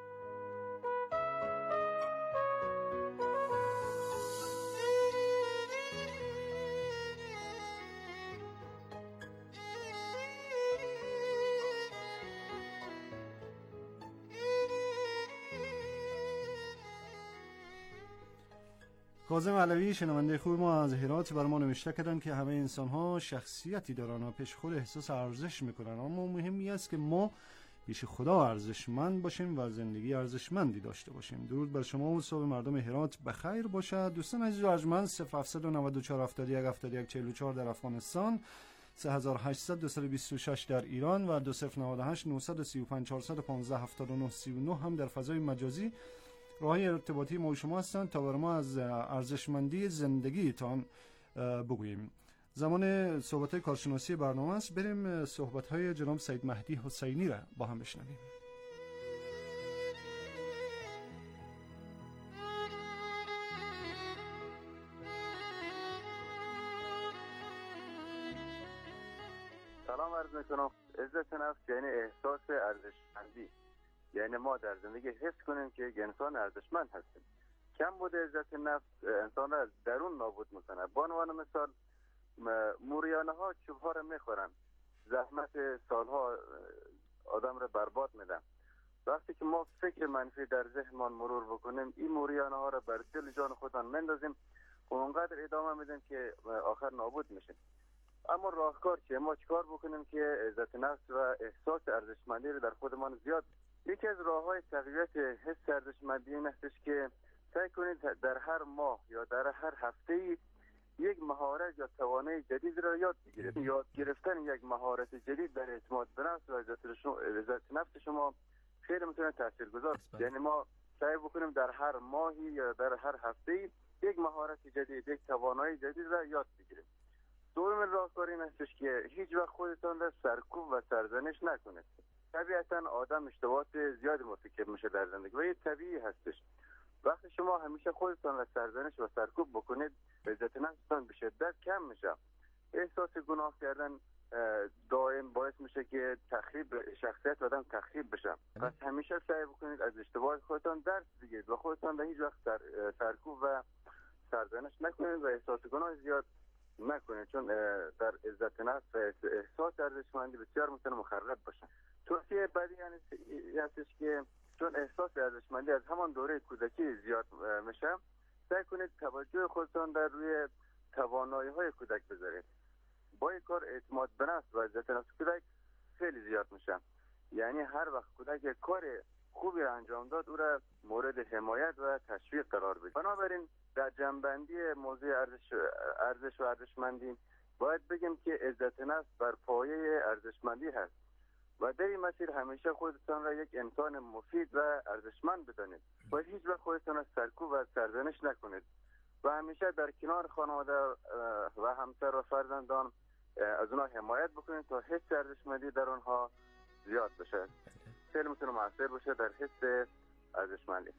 کاظم علوی شنونده خوب ما از هرات بر ما نوشته کردن که همه انسان ها شخصیتی دارن و پیش خود احساس ارزش میکنن، اما مهمی است که ما پیش خدا ارزشمند باشیم و زندگی ارزشمندی داشته باشیم. درود بر شما و صبح مردم هرات بخیر باشد. دوستان عزیز و ارجمند، صفر هفتصد و نود و چهار هفتاد و یک هفتاد و یک چهل و چهار در افغانستان، سه هزار و هشتصد دویست و بیست و شش در ایران و دو صفر نه هشت نه سه پنج چهار یک پنج هفت نه سه نه هم در فضای مجازی راهی ارتباطی ما و شما هستند تا بر ما از ارزشمندی زندگیتان بگوییم. زمان صحبت کارشناسی برنامه است. بریم صحبت های جناب سید مهدی حسینی را با هم بشنویم. سلام عرض میکنم. عزت نفس یعنی احساس ارزشمندی، یعنی ما در زندگی حس کنیم که یک انسان ارزشمند هستیم. کم بوده عزت نفس انسان را درون نابود میکنه. به عنوان مثال موریانه ها چوب ها را میخورن، زحمت سالها آدم را برباد میدن. وقتی که ما فکر منفی در ذهنمان مرور بکنیم، این موریانه ها را بر دل جان خودمان مندازیم و اونقدر ادامه میدیم که آخر نابود میشیم. اما راهکار چیه؟ ما چیکار بکنیم که عزت نفس و احساس ارزشمندی رو در خودمان زیاد؟ یکی از راه‌های تقویت حس ارزشمندی این هستش که سعی کنید در هر ماه یا در هر هفته یک مهارت یا توانایی جدید را یاد بگیرید. یاد گرفتن یک مهارت جدید در اعتماد به نفس و عزت نفس شما خیلی میتونه تاثیرگذار باشه. یعنی ما سعی بکنیم در هر ماهی یا در هر هفته یک مهارت جدید، یک توانایی جدید را یاد بگیرید. دومین راهکار این هستش که هیچ وقت خودتان را سرکوب و سرزنش نکنید. طبیعتا آدم اشتباهات زیادی مرتکب میشه در زندگی و این طبیعی هستش. وقتی شما همیشه خودتان را سرزنش و سرکوب بکنید، عزت نفستان به شدت کم میشه. احساس گناه کردن دائم باعث میشه که تخریب شخصیت آدم تخریب بشه. پس همیشه سعی بکنید از اشتباهات خودتان درس بگیرید و خودتان را هیچ وقت سر، سرکوب و سرزنش نکنید و احساس گناه زیاد نکنید، چون در عزت نفس و احساس ارزشمندی بسیار میتونه مخرب باشه. توصیه بعدی یعنی هستش که چون احساس ارزشمندی از همان دوره کودکی زیاد میشه، سعی کنید توجه خودتان در روی توانایی های کودک بذارید. با این کار اعتماد به نفس و عزت نفس کودک خیلی زیاد میشه. یعنی هر وقت کودک یک کار خوبی انجام داد، او را مورد حمایت و تشویق قرار بدید. بنابراین در جنبندی موضوع ارزش ارزش و ارزشمندی باید بگیم که عزت نفس بر پایه ارزشمندی هست و در این مسیر همیشه خودتان را یک انسان مفید و ارزشمند بدانید و هیچ وقت خودتان را سرکوب و سرزنش نکنید و همیشه در کنار خانواده و همسر و فرزندان از اونها حمایت بکنید تا حس ارزشمندی در اونها زیاد بشه. خیلی میتونه موثر باشه در حس ارزشمندی.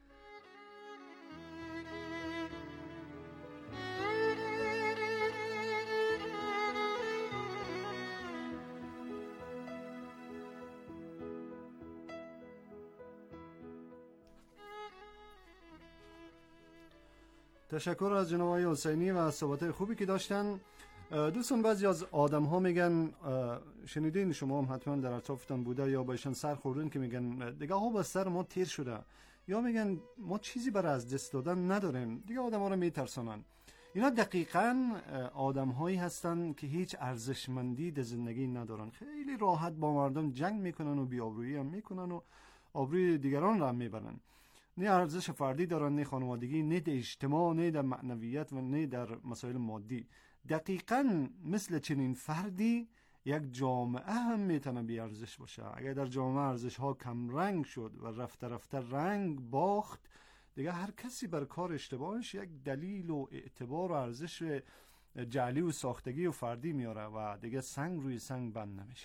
تشکر از جناب آقای حسینی و صحبت خوبی که داشتن. دوستان بعضی از آدم ها میگن، شنیدین شما هم حتما در اطرافتان بوده یا بایشان سر خوردن که میگن دیگه ها با سر ما تیر شده، یا میگن ما چیزی برای از دست دادن نداریم، دیگه آدم ها رو میترسانن. اینا دقیقاً آدم هایی هستن که هیچ ارزشمندی در زندگی ندارن. خیلی راحت با مردم جنگ میکنن و بی‌آبرویی هم میکنن و آبروی دیگران را هم میبرن. نه ارزش فردی دارن، نه خانوادگی، نه در اجتماع، نه در معنویت و نه در مسائل مادی. دقیقاً مثل چنین فردی یک جامعه هم میتونه بی ارزش باشه. اگر در جامعه ارزش ها کم رنگ شد و رفته رفته رنگ باخت، دیگه هر کسی بر کار اشتباهش یک دلیل و اعتبار و ارزش جعلی و ساختگی و فردی میاره و دیگه سنگ روی سنگ بند نمیشه.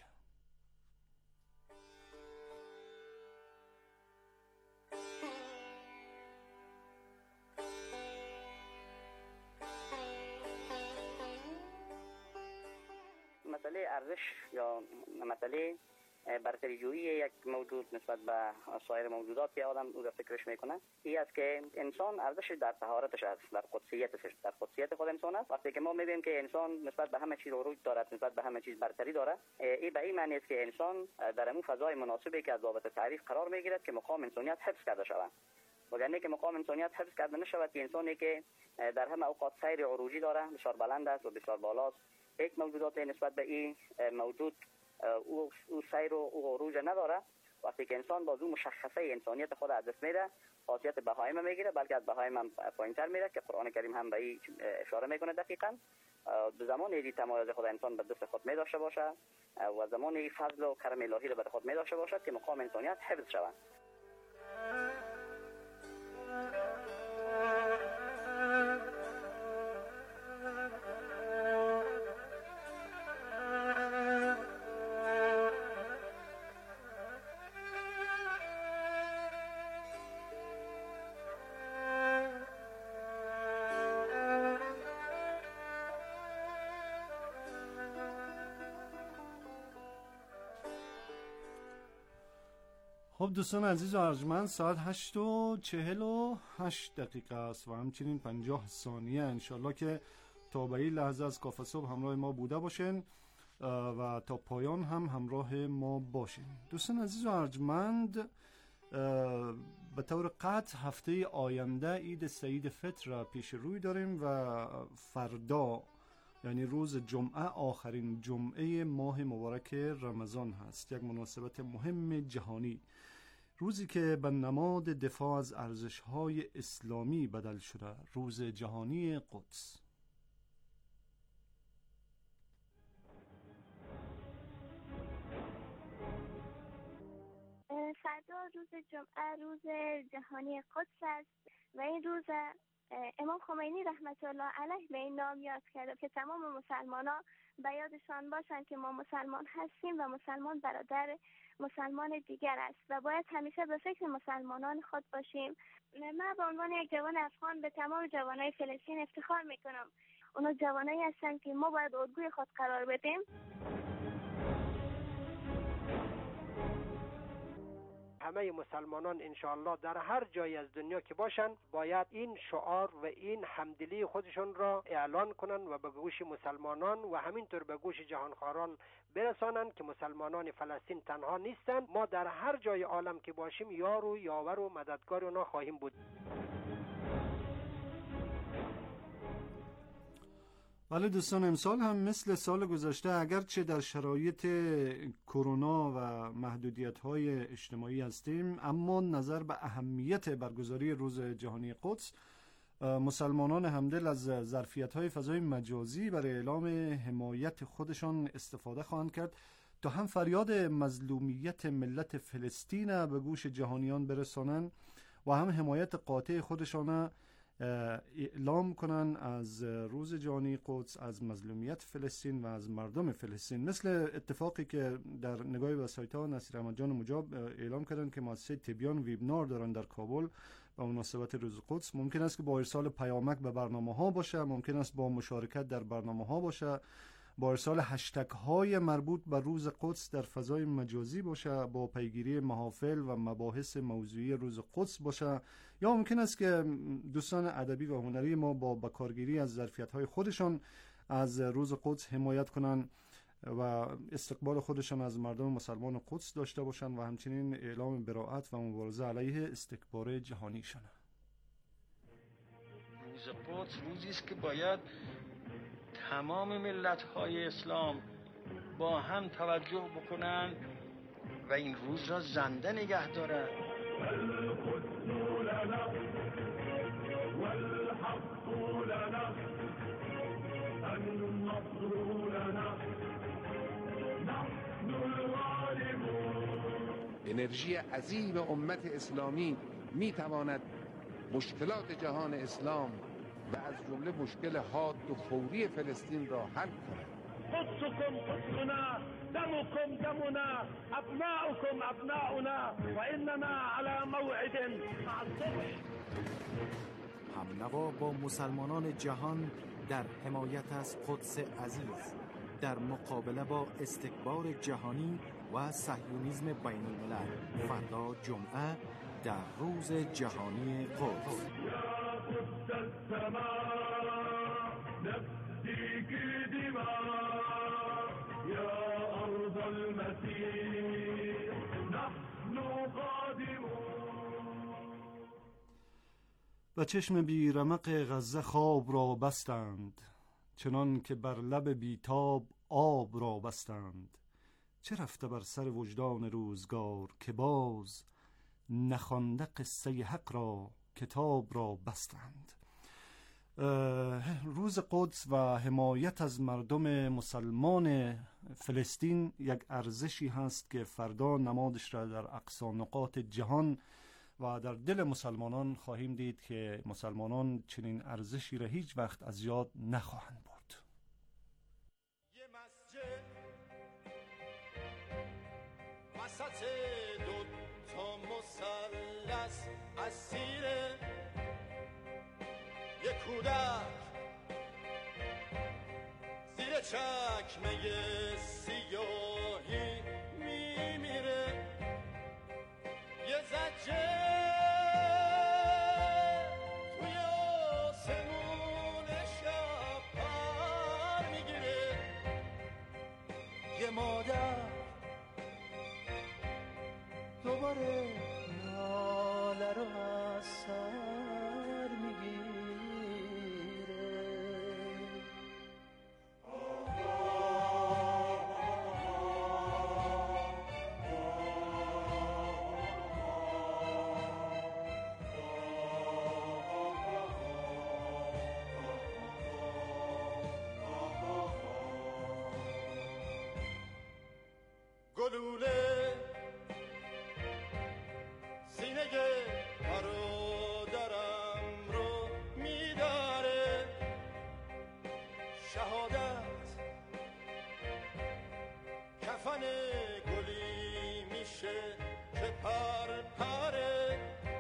مسئله ارزش یا مسئله برتری جویی یک موجود نسبت به سایر موجودات که آدم او را فکرش میکنه، این است که انسان ارزش در طهارتش است، در قدسیتش، در قدسیت خود انسان است. وقتی که ما میبینیم که انسان نسبت به همه چیز عروج دارد، نسبت به همه چیز برتری داره، این به این معنی است که انسان در اون فضای مناسبی که از بابت تعریف قرار میگیرد که مقام انسانیت حفظ کرده شود. وگرنه که مقام انسانیت حفظ کرده نشود، که انسانی که در همه اوقات سیر عروجی داره، بسیار بلند است و بسیار بالاست، یک موجودات نسبت به این موجود او او سیر و او عروج نداره. وقتی که انسان باز او مشخصه انسانیت خود از دست میده، خاصیت بهایم میگیره، بلکه از بهایم هم پایینتر میره که قرآن کریم هم به این اشاره میکنه دقیقاً. به زمان دی تمایز خدا انسان به دست خود می داشته باشه و زمان فضل و کرم الهی را به خود می داشته باشد که مقام انسانیت حفظ شود. خب دوستان عزیز و ارجمند، ساعت هشت و چهل و هشت دقیقه است و همچنین پنجاه ثانیه. انشالله که تا به این لحظه از کافه صبح همراه ما بوده باشین و تا پایان هم همراه ما باشین. دوستان عزیز و ارجمند، به طور قطع هفته آینده عید سعید فطر را پیش روی داریم و فردا یعنی روز جمعه آخرین جمعه ماه مبارک رمضان هست، یک مناسبت مهم جهانی، روزی که به نماد دفاع از ارزش‌های اسلامی بدل شده، روز جهانی قدس. فردا روز جمعه روز جهانی قدس است و این روز امام خمینی رحمت الله علیه به این نام یاد کرده که تمام مسلمانان به یادشان باشند که ما مسلمان هستیم و مسلمان برادر مسلمان دیگر است و باید همیشه به فکر مسلمانان خود باشیم. من به عنوان یک جوان افغان به تمام جوانای فلسطین افتخار میکنم. اونا جوانایی هستند که ما باید الگوی خود قرار بدیم. همه مسلمانان انشاءالله در هر جای از دنیا که باشن باید این شعار و این همدلی خودشون را اعلان کنن و به گوش مسلمانان و همینطور به گوش جهانخواران برسانن که مسلمانان فلسطین تنها نیستند. ما در هر جای عالم که باشیم یار و یاور و مددگار اونا خواهیم بود. ولی دوستان، امسال هم مثل سال گذشته اگرچه در شرایط کرونا و محدودیت‌های اجتماعی هستیم، اما نظر به اهمیت برگزاری روز جهانی قدس، مسلمانان همدل از ظرفیت‌های فضای مجازی برای اعلام حمایت خودشان استفاده خواهند کرد تا هم فریاد مظلومیت ملت فلسطین به گوش جهانیان برسانند و هم حمایت قاطع خودشان اعلام کنن از روز جهانی قدس، از مظلومیت فلسطین و از مردم فلسطین. مثل اتفاقی که در نگاه وسایت‌ها نصیر احمد جان مجاب اعلام کردن که مؤسسه تبیان ویبنار دارن در کابل به مناسبت روز قدس. ممکن است که با ارسال پیامک به برنامه‌ها باشه، ممکن است با مشارکت در برنامه‌ها باشه، با ارسال هشتگ های مربوط به روز قدس در فضای مجازی باشه، با پیگیری محافل و مباحث موضوعی روز قدس باشه، یا ممکن است که دوستان ادبی و هنری ما با بکارگیری از ظرفیت‌های خودشان از روز قدس حمایت کنن و استقبال خودشان از مردم مسلمان قدس داشته باشن و همچنین اعلام براءت و مبارزه علیه استکبار جهانی شدن. روز قدس روزی است که باید تمام ملت‌های اسلام با هم توجه بکنند و این روز را زنده نگه دارند. انرژی عظیم امت اسلامی می تواند مشکلات جهان اسلام و از جمله مشکل حاد و فوری فلسطین را حل کند. قدسكم قدسنا دمكم دمنا ابناؤكم ابناؤنا واننا على موعد مع الصبح. همنوا با مسلمانان جهان در حمایت از قدس عزیز در مقابله با استکبار جهانی و صهیونیسم بین الملل، فردا جمعه در روز جهانی قدس. و چشم بی رمق غزه خواب را بستند، چنان که بر لب بیتاب آب را بستند. چه رفته بر سر وجدان روزگار، که باز نخوانده قصه حق را کتاب را بستند. روز قدس و حمایت از مردم مسلمان فلسطین یک ارزشی هست که فردا نمادش را در اقصا نقاط جهان و در دل مسلمانان خواهیم دید که مسلمانان چنین ارزشی را هیچ وقت از یاد نخواهند برد. یه مسجد وسط دو تا مثلث اسیره، یه کودک زیر چکمه سیاهی میمیره، یه زجه توی آسمون شب پر میگیره، یه مادر دوباره ناله رو از سر میگیره. گلوله سینه برادرم رو میداره، شهادت کفن گلی میشه که پر پره،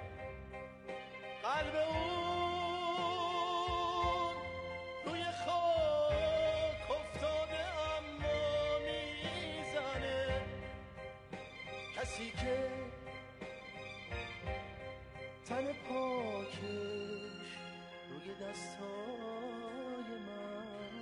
قلب اون روی خاک افتاده اما میزنه، کسی که تن پاکش روی دستای من.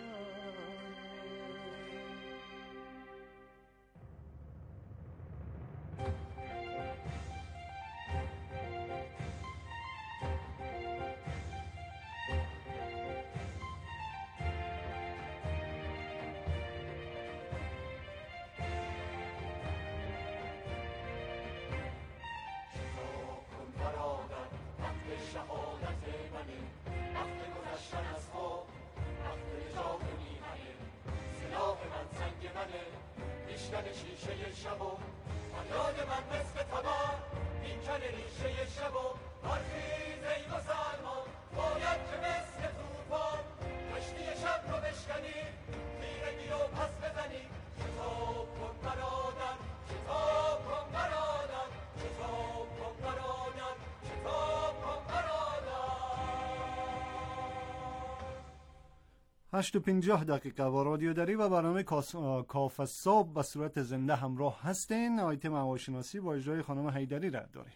شهادت منه، وقت گذشتن از خواب، وقت نجات میهنه، سلاح من سنگ منه، میشکن شیشه شب و فریاد من مثل تبر میکن ریشه شب و برخیز ای مسلمان، باید که مثل توفان کشتی شب رو بشکنی، تیرگی رو پس بزنی، شتاب کن برادر، شتاب کن برادر، شتاب کن برادر، شتاب کن برادر. هشت و پنجاه دقیقه با رادیو دری و برنامه کاف الصبح به صورت زنده همراه هستین. آیتم هواشناسی با اجرای خانم حیدری را داریم.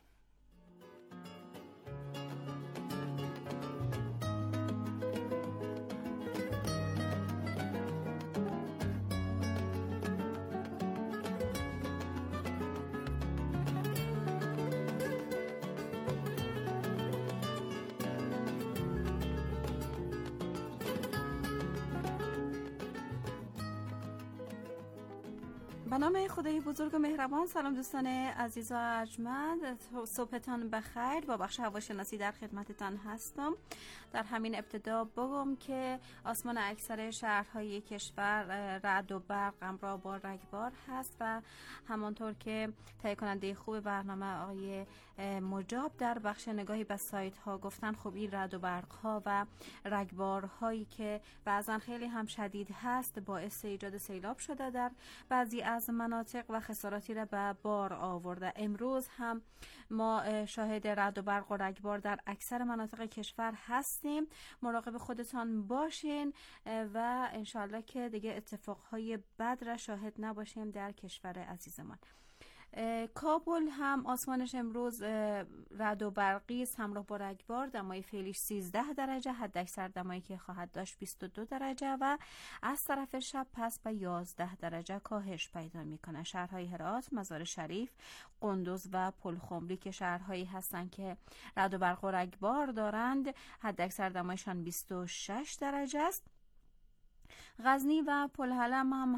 به نام خدای بزرگ و مهربان. سلام دوستان عزیز و ارجمند، صبحتان بخیر. با بخش هواشناسی در خدمتتان هستم. در همین ابتدا بگم که آسمان اکثر شهرهای کشور رعد و برق همراه با رگبار هست و همانطور که تهیه کننده خوب برنامه آقای مجاب در بخش نگاهی به سایت ها گفتن، خب این رعد و برق ها و رگبار هایی که بعضا خیلی هم شدید هست باعث ایجاد سیلاب شده در بعضی از مناطق و خساراتی را به بار آورده. امروز هم ما شاهد رعد و برق و رگبار در اکثر مناطق کشور هستیم. مراقب خودتان باشین و انشالله که دیگه اتفاقهای بد را شاهد نباشیم در کشور عزیزمان. کابل هم آسمانش امروز رعد و برقی است همراه با رگبار. دمای فعلیش سیزده درجه، حد اکثر دمایی که خواهد داشت بیست و دو درجه و از طرف شب پس به یازده درجه کاهش پیدا میکنه. شهرهای هرات، مزار شریف، قندوز و پلخمری که شهرهایی هستند که رعد و برق و رگبار دارند، حد اکثر دمایشان بیست و شش درجه است. غزنی و پلحلم هم